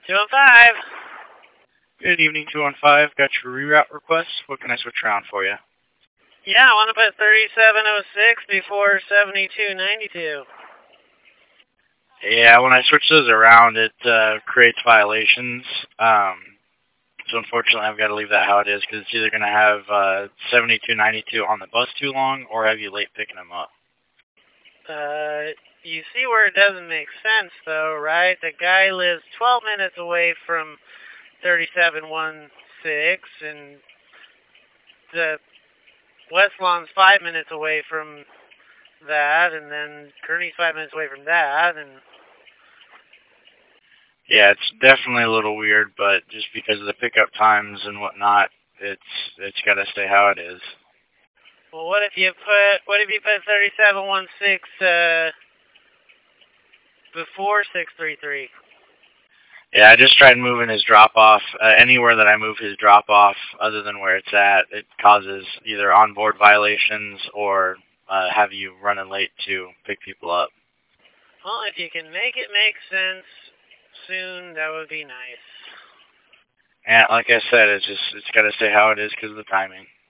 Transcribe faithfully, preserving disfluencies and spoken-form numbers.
two one five. Good evening, two one five. Got your reroute request. What can I switch around for you? Yeah, I want to put thirty-seven oh six before seventy-two ninety-two. Yeah, when I switch those around, it uh, creates violations. Um, so unfortunately, I've got to leave that how it is because it's either going to have uh, seventy-two ninety-two on the bus too long or have you late picking them up. Uh, you see where it doesn't make sense, though, right? The guy lives twelve minutes away from thirty-seven sixteen, and the West Lawn's five minutes away from that, and then Kearney's five minutes away from that, and Yeah, it's definitely a little weird, but just because of the pickup times and whatnot, it's it's got to stay how it is. well, what if you put what if you put thirty-seven sixteen uh, before six three three? Yeah, I just tried moving his drop off. Uh, anywhere that I move his drop off, other than where it's at, it causes either onboard violations or uh, have you running late to pick people up. Well, if you can make it make sense soon, that would be nice. And like I said, it's just it's got to stay how it is because of the timing.